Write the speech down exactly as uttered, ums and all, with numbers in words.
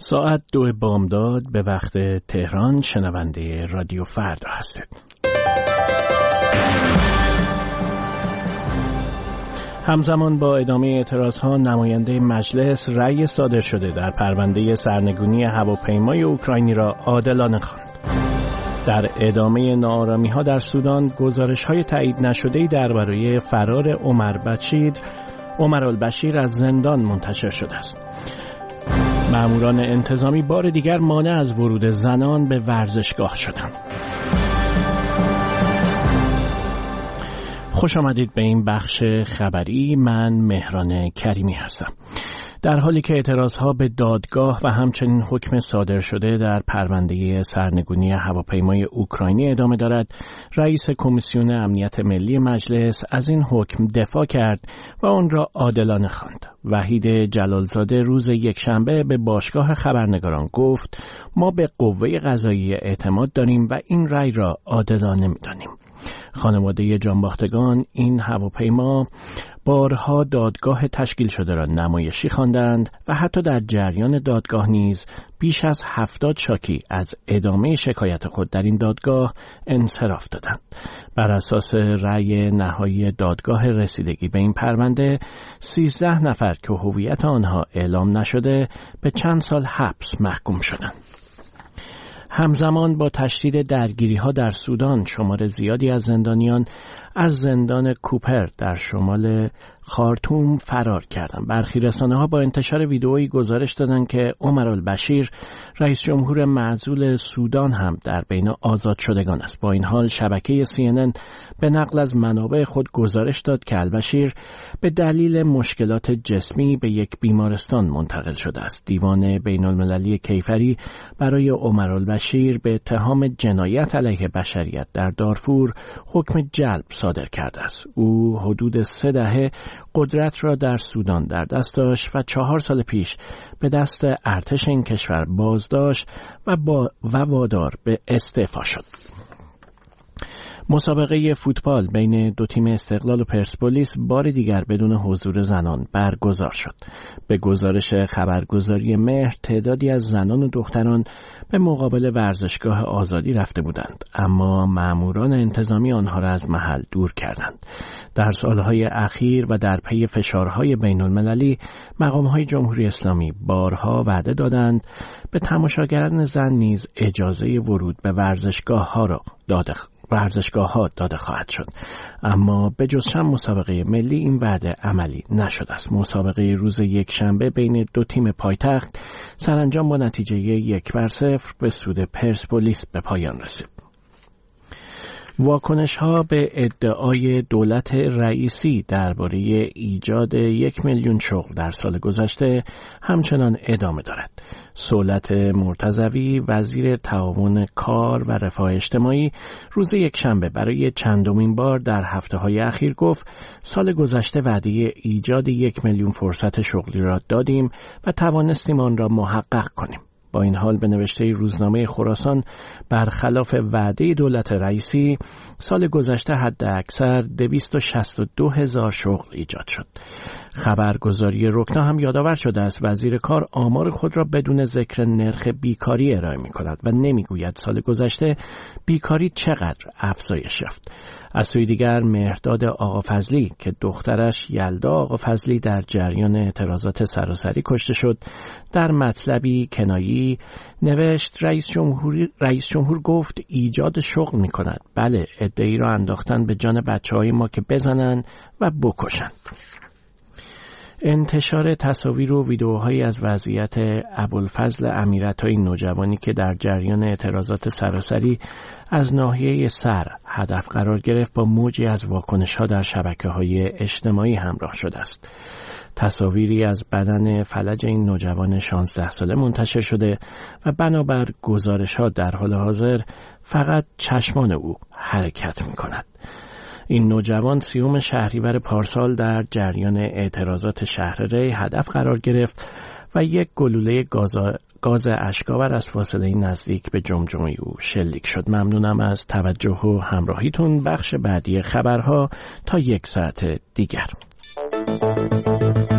ساعت دو بامداد به وقت تهران شنونده رادیو فردا هستید. همزمان با ادامه اعتراضها نماینده مجلس رأی صادر شده در پرونده سرنگونی هواپیمای اوکراینی را عادلانه خواند. در ادامه ناآرامی‌ها در سودان گزارش‌های تایید نشده‌ای درباره فرار عمر بشیر عمر البشیر از زندان منتشر شده است. ماموران انتظامی بار دیگر مانع از ورود زنان به ورزشگاه شدند. خوش آمدید به این بخش خبری. من مهران کریمی هستم. در حالی که اعتراضها به دادگاه و همچنین حکم صادر شده در پرونده سرنگونی هواپیمای اوکراینی ادامه دارد، رئیس کمیسیون امنیت ملی مجلس از این حکم دفاع کرد و آن را عادلانه خواند. وحید جلالزاده روز یکشنبه به باشگاه خبرنگاران گفت: ما به قوه قضاییه اعتماد داریم و این رأی را عادلانه می‌دانیم. خانواده جانباختگان این هواپیما بارها دادگاه تشکیل شده را نمایشی خواندند و حتی در جریان دادگاه نیز بیش از هفتاد شاکی از ادامه شکایت خود در این دادگاه انصراف دادند. بر اساس رأی نهایی دادگاه رسیدگی به این پرونده، سیزده نفر که هویت آنها اعلام نشده به چند سال حبس محکوم شدند. همزمان با تشدید درگیری‌ها در سودان، شمار زیادی از زندانیان از زندان کوپر در شمال خارتوم فرار کردند. برخی رسانه‌ها با انتشار ویدئویی گزارش دادند که عمر البشیر، رئیس جمهور معزول سودان، هم در بین آزاد شدگان است. با این حال شبکه سی ان ان به نقل از منابع خود گزارش داد که البشیر به دلیل مشکلات جسمی به یک بیمارستان منتقل شده است. دیوان بین‌المللی کیفری برای عمر البشیر به اتهام جنایت علیه بشریت در دارفور حکم جلب صادر کرده است. او حدود سه دهه قدرت را در سودان در دست داشت و چهار سال پیش به دست ارتش این کشور بازداشت و با و وادار به استعفا شد. مسابقه فوتبال بین دو تیم استقلال و پرسپولیس بار دیگر بدون حضور زنان برگزار شد. به گزارش خبرگزاری مهر، تعدادی از زنان و دختران به مقابل ورزشگاه آزادی رفته بودند، اما ماموران انتظامی آنها را از محل دور کردند. در سالهای اخیر و در پی فشارهای بین المللی، مقامهای جمهوری اسلامی بارها وعده دادند به تماشاگران زن نیز اجازه ورود به ورزشگاه ها را داده ورزشگاه ها داده خواهد شد، اما به جز چند مسابقه ملی این وعده عملی نشده است. مسابقه روز یک شنبه بین دو تیم پایتخت سرانجام با نتیجه یک بر صفر به سود پرسپولیس به پایان رسید. واکنش ها به ادعای دولت رئیسی درباره ایجاد یک میلیون شغل در سال گذشته همچنان ادامه دارد. صولت مرتضوی، وزیر تعاون کار و رفاه اجتماعی، روز یکشنبه برای چندمین بار در هفته های اخیر گفت: سال گذشته وعده ایجاد یک میلیون فرصت شغلی را دادیم و توانستیم آن را محقق کنیم. با این حال به نوشته روزنامه خراسان، برخلاف وعده دولت رئیسی، سال گذشته حد اکثر دویست و شصت و دو هزار شغل ایجاد شد. خبرگزاری رکنا هم یادآور شده است وزیر کار آمار خود را بدون ذکر نرخ بیکاری ارائه می کند و نمی گوید سال گذشته بیکاری چقدر افزایش یافت. از سوی دیگر مهرداد آقافضلی که دخترش یلدا آقافضلی در جریان اعتراضات سراسری کشته شد، در مطلبی کنایی نوشت: رئیس جمهوری رئیس جمهور گفت ایجاد شغل می کند. بله، ادعایی را انداختن به جان بچه‌های ما که بزنن و بکشن. انتشار تصاویر و ویدئوهایی از وضعیت ابوالفضل امیرعطایی، نوجوانی که در جریان اعتراضات سراسری از ناحیه سر هدف قرار گرفت، با موجی از واکنش‌ها در شبکه‌های اجتماعی همراه شده است. تصاویری از بدن فلج این نوجوان شانزده ساله منتشر شده و بنابر گزارش‌ها در حال حاضر فقط چشمان او حرکت می‌کند. این نوجوان سیوم شهریور پارسال در جریان اعتراضات شهر ری هدف قرار گرفت و یک گلوله گاز گاز اشک‌آور از فاصله نزدیک به جمجمه او شلیک شد. ممنونم از توجه و همراهیتون. بخش بعدی خبرها تا یک ساعت دیگر.